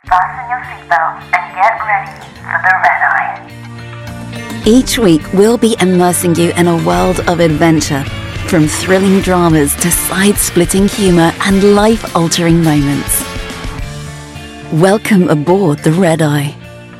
Fasten your seatbelt and get ready for the red eye. Each week, we'll be immersing you in a world of adventure, from thrilling dramas to side-splitting humour and life-altering moments. Welcome aboard the Red Eye.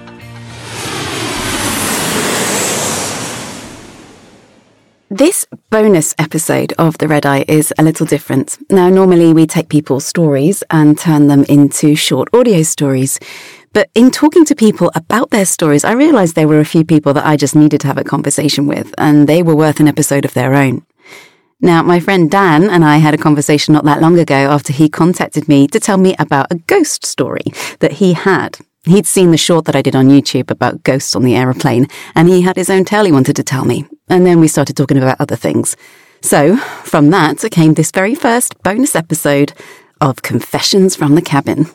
This bonus episode of The Red Eye is a little different. Now, normally we take people's stories and turn them into short audio stories. But in talking to people about their stories, I realised there were a few people that I just needed to have a conversation with, and they were worth an episode of their own. Now, my friend Dan and I had a conversation not that long ago after he contacted me to tell me about a ghost story that he had. He'd seen the short that I did on YouTube about ghosts on the aeroplane, and he had his own tale he wanted to tell me. And then we started talking about other things. So, from that came this very first bonus episode of Confessions from the Cabin.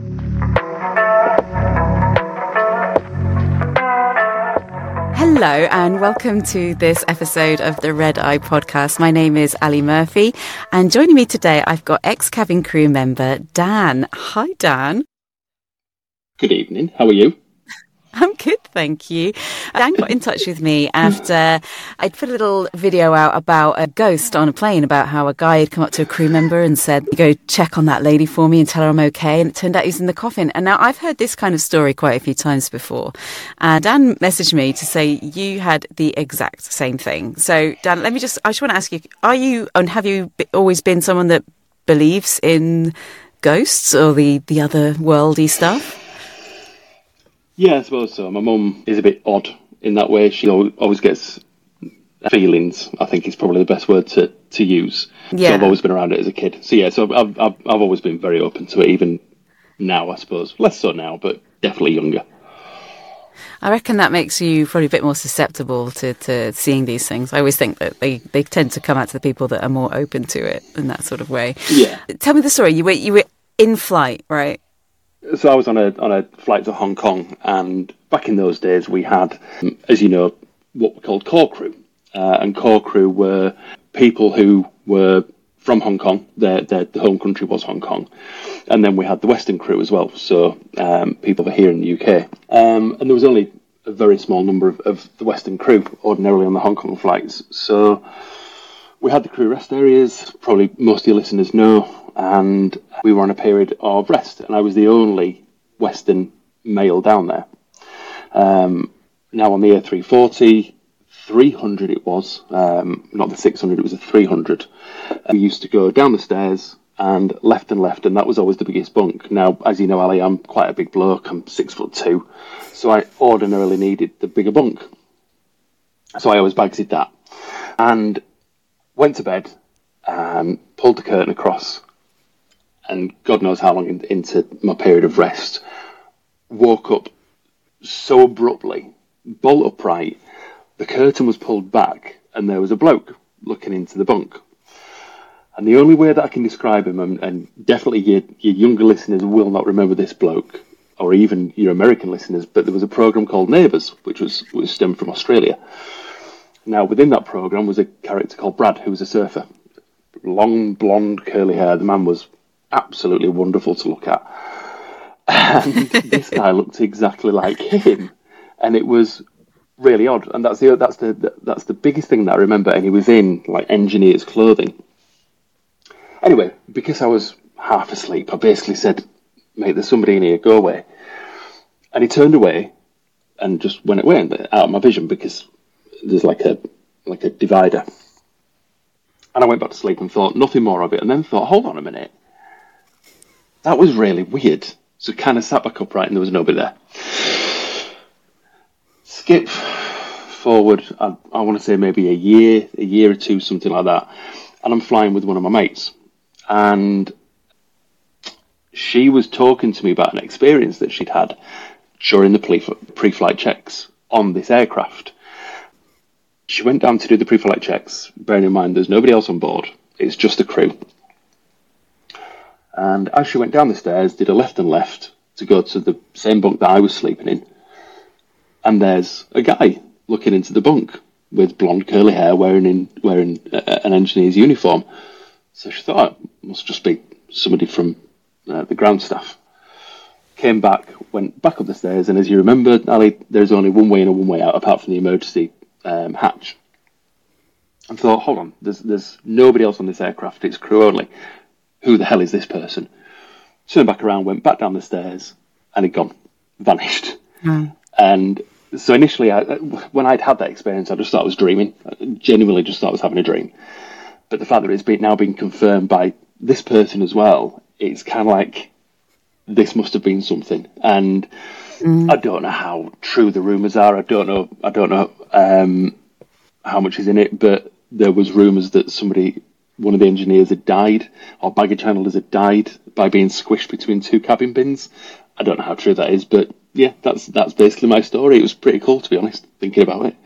Hello and welcome to this episode of the Red Eye podcast. My name is Ali Murphy, and joining me today I've got ex-cabin crew member Dan. Hi, Dan. Good evening. How are you? I'm good, thank you. Dan got in touch with me after I'd put a little video out about a ghost on a plane, about how a guy had come up to a crew member and said, go check on that lady for me and tell her I'm okay. And it turned out he was in the coffin. And now I've heard this kind of story quite a few times before. And Dan messaged me to say you had the exact same thing. So Dan, I just want to ask you, have you always been someone that believes in ghosts or the other worldy stuff? Yeah, I suppose so. My mum is a bit odd in that way. She always gets feelings, I think is probably the best word to use. Yeah. So I've always been around it as a kid. So yeah, so I've always been very open to it, even now, I suppose. Less so now, but definitely younger. I reckon that makes you probably a bit more susceptible to seeing these things. I always think that they tend to come out to the people that are more open to it in that sort of way. Yeah. Tell me the story. You were in flight, right? So I was on a flight to Hong Kong, and back in those days we had, as you know, what we called core crew. And core crew were people who were from Hong Kong. The home country was Hong Kong. And then we had the Western crew as well, so people that are here in the UK. And there was only a very small number of the Western crew ordinarily on the Hong Kong flights. So we had the crew rest areas, probably most of your listeners know, and we were on a period of rest, and I was the only Western male down there. Now on the A340, 300 it was, not the 600, it was a 300. We used to go down the stairs and left, and that was always the biggest bunk. Now, as you know, Ali, I'm quite a big bloke, I'm 6'2", so I ordinarily needed the bigger bunk. So I always bagsed that. And went to bed, pulled the curtain across, and God knows how long into my period of rest, woke up so abruptly, bolt upright, the curtain was pulled back, and there was a bloke looking into the bunk. And the only way that I can describe him, and definitely your younger listeners will not remember this bloke, or even your American listeners, but there was a programme called Neighbours, which was stemmed from Australia. Now, within that programme was a character called Brad, who was a surfer. Long, blonde, curly hair. The man was absolutely wonderful to look at. And this guy looked exactly like him. And it was really odd. And that's the biggest thing that I remember. And he was in, like, engineer's clothing. Anyway, because I was half asleep, I basically said, mate, there's somebody in here, go away. And he turned away and just went away out of my vision because there's like a divider. And I went back to sleep and thought nothing more of it, and then thought, hold on a minute, that was really weird. So kind of sat back upright and there was nobody there. Skip forward, I want to say maybe a year or two, something like that, and I'm flying with one of my mates, and she was talking to me about an experience that she'd had during the pre-flight checks on this aircraft. She went down to do the pre-flight checks, bearing in mind there's nobody else on board, it's just the crew. And as she went down the stairs, did a left and left to go to the same bunk that I was sleeping in. And there's a guy looking into the bunk with blonde curly hair wearing an engineer's uniform. So she thought, it must just be somebody from the ground staff. came back, went back up the stairs, and as you remember, Ali, there's only one way in and one way out, apart from the emergency hatch. And thought, hold on, there's nobody else on this aircraft, it's crew only. Who the hell is this person? Turned back around, went back down the stairs, and he'd gone, vanished. And so initially, when I'd had that experience, I just thought I was dreaming. I genuinely just thought I was having a dream. But the fact that it's now been confirmed by this person as well, it's kind of like this must have been something. And I don't know how true the rumours are. I don't know how much is in it, but there was rumours that one of the engineers had died, or baggage handlers had died by being squished between two cabin bins. I don't know how true that is, but yeah, that's basically my story. It was pretty cool, to be honest, thinking about it.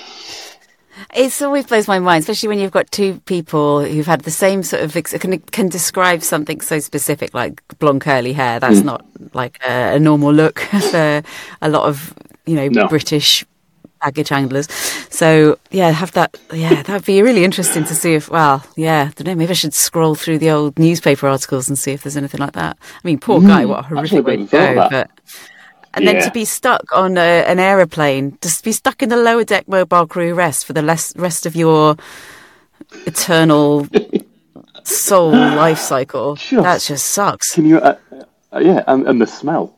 It always blows my mind, especially when you've got two people who've had the same sort of can describe something so specific, like blonde curly hair. That's not like a normal look for a lot of British baggage handlers. So have that. Yeah, that'd be really interesting to see if. Well, yeah, I don't know. Maybe I should scroll through the old newspaper articles and see if there's anything like that. I mean, poor guy, what a horrific way to go. But and then to be stuck on an aeroplane, just be stuck in the lower deck mobile crew rest for the rest of your eternal soul life cycle. That just sucks. Can you? And the smell.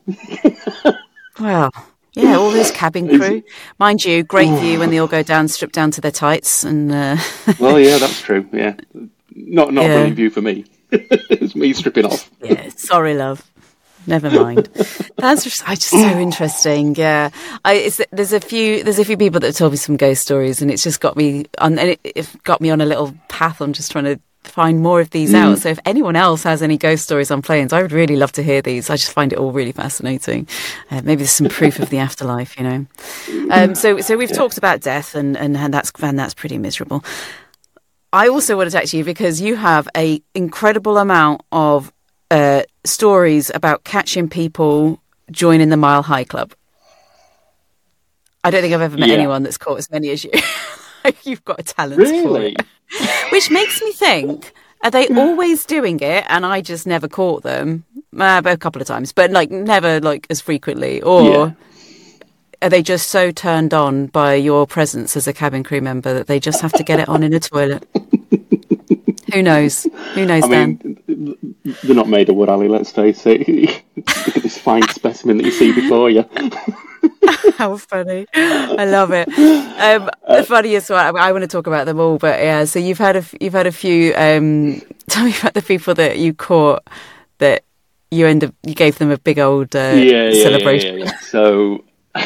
Well, yeah, all this cabin crew, mind you, great view when they all go down, stripped down to their tights, and. Well, yeah, that's true. Yeah, not a brilliant view for me. It's me stripping off. Yeah, sorry, love. Never mind. That's just so interesting. Yeah, there's a few people that have told me some ghost stories, and it's just got me on. And it got me on a little path on just trying to find more of these out. So if anyone else has any ghost stories on planes, I would really love to hear these. I just find it all really fascinating. Maybe there's some proof of the afterlife, So we've talked about death, and that's pretty miserable. I also wanted to talk to you because you have a incredible amount of stories about catching people joining the Mile High Club. I don't think I've ever met anyone that's caught as many as you. You've got a talent for it. Which makes me think, are they always doing it and I just never caught them? A couple of times, but never as frequently. Or are they just so turned on by your presence as a cabin crew member that they just have to get it on in a toilet? Who knows? I mean, they're not made of wood, Ali, let's face it. Look at this fine specimen that you see before you. How funny. I love it. The funniest one, I want to talk about them all, but yeah, so you've had a few, tell me about the people that you caught that you gave them a big old celebration. Yeah. So,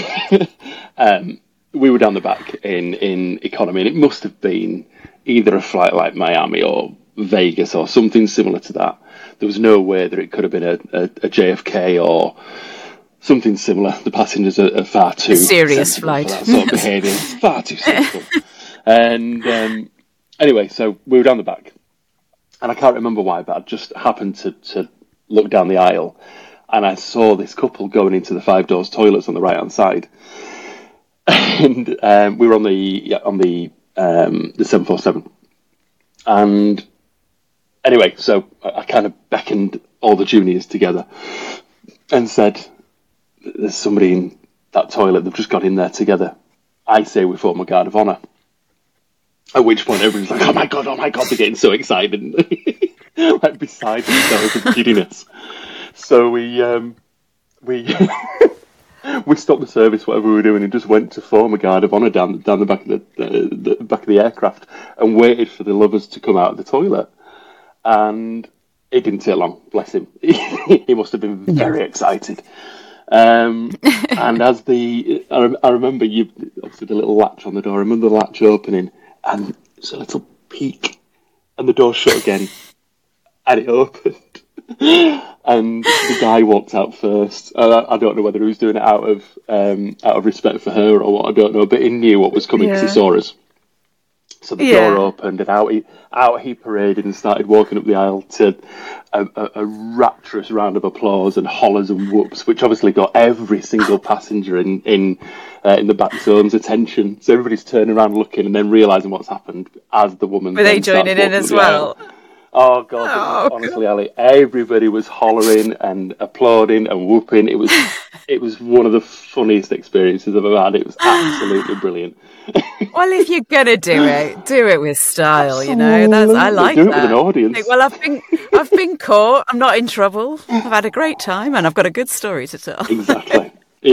we were down the back in economy, and it must have been either a flight like Miami or Vegas or something similar to that. There was no way that it could have been a JFK or something similar. The passengers are far too serious flight for that sort of behaviour. It's far too simple. And anyway, so we were down the back, and I can't remember why, but I just happened to look down the aisle, and I saw this couple going into the 5 doors toilets on the right hand side, and we were on the 747, and anyway, so I kind of beckoned all the juniors together and said, there's somebody in that toilet, they've just got in there together. I say we form a guard of honour. At which point everyone's like, oh my god, they're getting so excited. Like beside themselves with giddiness. So we stopped the service, whatever we were doing, and just went to form a guard of honour down the back of the back of the aircraft and waited for the lovers to come out of the toilet. And it didn't take long, bless him. He must have been very excited. And as I remember you obviously the little latch on the door. I remember the latch opening, and there's a little peek, and the door shut again, and it opened, and the guy walked out first. I don't know whether he was doing it out of respect for her or what. I don't know, but he knew what was coming because he saw us. So the door opened, and out he paraded and started walking up the aisle to a rapturous round of applause and hollers and whoops, which obviously got every single passenger in the back zone's attention. So everybody's turning around looking and then realising what's happened as the woman. Were they joining in as well? Oh God! Honestly, Ali, everybody was hollering and applauding and whooping. It was one of the funniest experiences I've ever had. It was absolutely brilliant. Well, if you're gonna do it with style. Absolutely. I like do it that. with an audience. Well, I've been caught. I'm not in trouble. I've had a great time, and I've got a good story to tell. Exactly.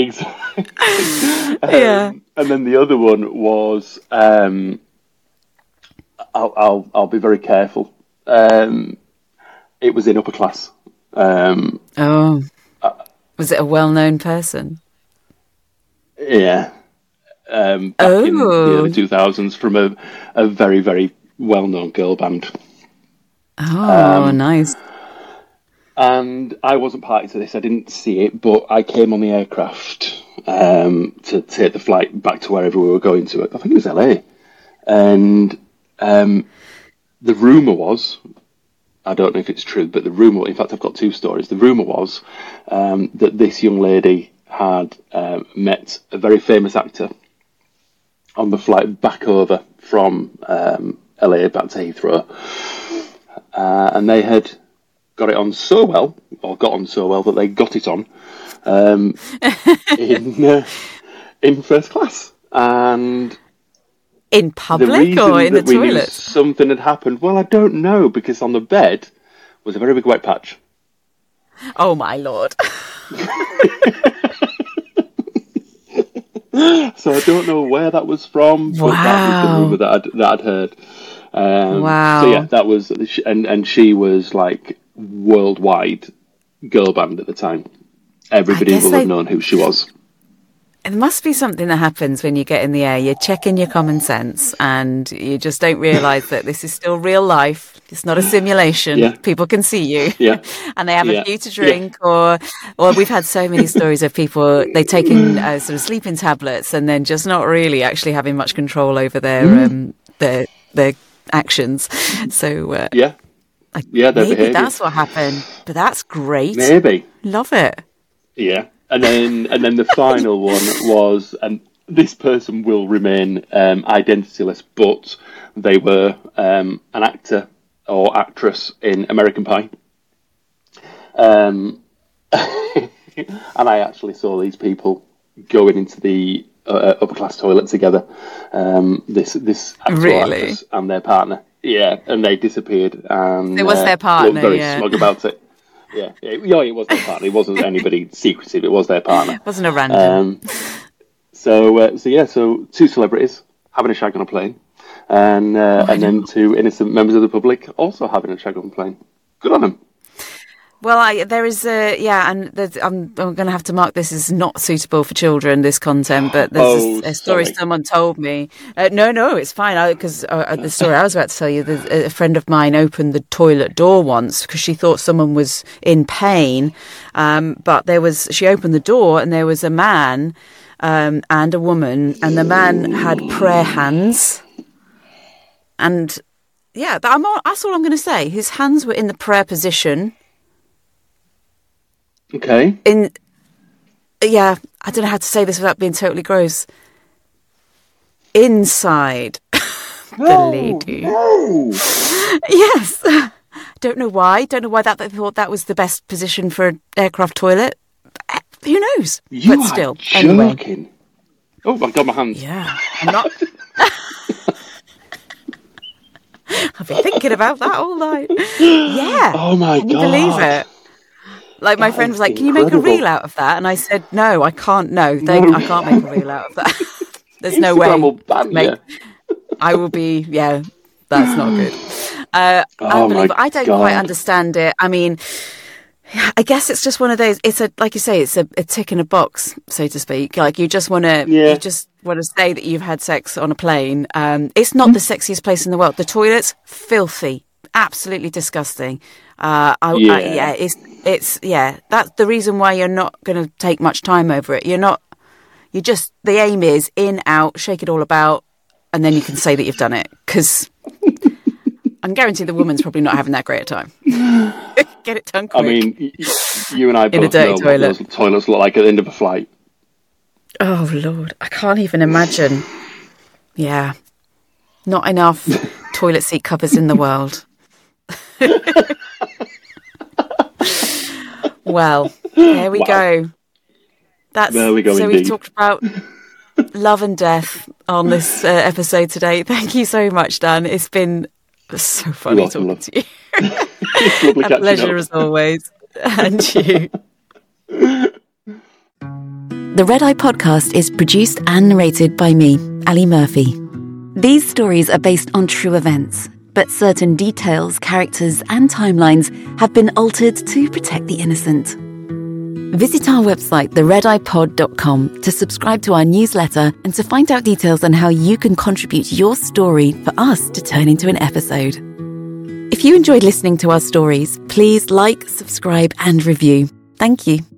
Yeah. And then the other one was, I'll be very careful. It was in upper class. Was it a well-known person? Yeah. Back in the early 2000s from a very, very well-known girl band. Oh, nice. And I wasn't party to this. I didn't see it, but I came on the aircraft to take the flight back to wherever we were going to. I think it was LA. And the rumour was, I don't know if it's true, but the rumour, in fact, I've got two stories. The rumour was that this young lady had met a very famous actor on the flight back over from LA back to Heathrow. And they had got on so well that they got it on in first class. And in public or in the toilet? Something had happened. Well, I don't know, because on the bed was a very big white patch. Oh my Lord. So I don't know where that was from, but that was the rumour that I'd heard. Wow. So yeah, that was, and she was like worldwide girl band at the time. Everybody will have known who she was. It must be something that happens when you get in the air. You're checking your common sense and you just don't realise that this is still real life. It's not a simulation. Yeah. People can see you. Yeah. And they have a few to drink or we've had so many stories of people, they've taken sort of sleeping tablets and then just not really actually having much control over their actions. So, maybe that's what happened. But that's great. Maybe. Love it. Yeah. And then the final one was, and this person will remain identityless, but they were an actor or actress in American Pie. And I actually saw these people going into the upper class toilet together. This actor or actress and their partner. Yeah, and they disappeared. And it was their partner. Looked very smug about it. Yeah, it was their partner. It wasn't anybody secretive. It was their partner. It wasn't a random. So two celebrities having a shag on a plane, and then two innocent members of the public also having a shag on a plane. Good on them. Well, there is I'm going to have to mark this as not suitable for children, this content, but there's a story someone told me. No, it's fine, because the story I was about to tell you, a friend of mine opened the toilet door once because she thought someone was in pain, but she opened the door and there was a man and a woman, and the man had prayer hands, and that's all I'm going to say. His hands were in the prayer position. Okay. I don't know how to say this without being totally gross. Inside the lady. No. Yes. Don't know why that they thought that was the best position for an aircraft toilet. Who knows? But still, joking. Anyway. Oh, I've got my hands. Yeah, I'm not. I've been thinking about that all night. Yeah. Oh my God. Can you believe it? Like my friend was like, "Can you make a reel out of that?" And I said, "No, I can't. I can't make a reel out of that. There's no way. I will be. Yeah, that's not good. Unbelievable. I don't quite understand it. I mean, I guess it's just one of those. It's like you say, it's a tick in a box, so to speak. Like you just want to say that you've had sex on a plane. It's not the sexiest place in the world. The toilet's filthy, absolutely disgusting. That's the reason why you're not going to take much time over it. The aim is in, out, shake it all about, and then you can say that you've done it, because I can guarantee the woman's probably not having that great a time. Get it done quick. I mean, you and I both know what those toilets look like at the end of a flight. Oh, Lord. I can't even imagine. Yeah. Not enough toilet seat covers in the world. Well, there we go. There we go. So indeed. we've talked about love and death on this episode today. Thank you so much, Dan. It's been so funny talking to you. It's lovely A pleasure as always. And you. The Red Eye Podcast is produced and narrated by me, Ali Murphy. These stories are based on true events, but certain details, characters, and timelines have been altered to protect the innocent. Visit our website, theredeyepod.com, to subscribe to our newsletter and to find out details on how you can contribute your story for us to turn into an episode. If you enjoyed listening to our stories, please like, subscribe, and review. Thank you.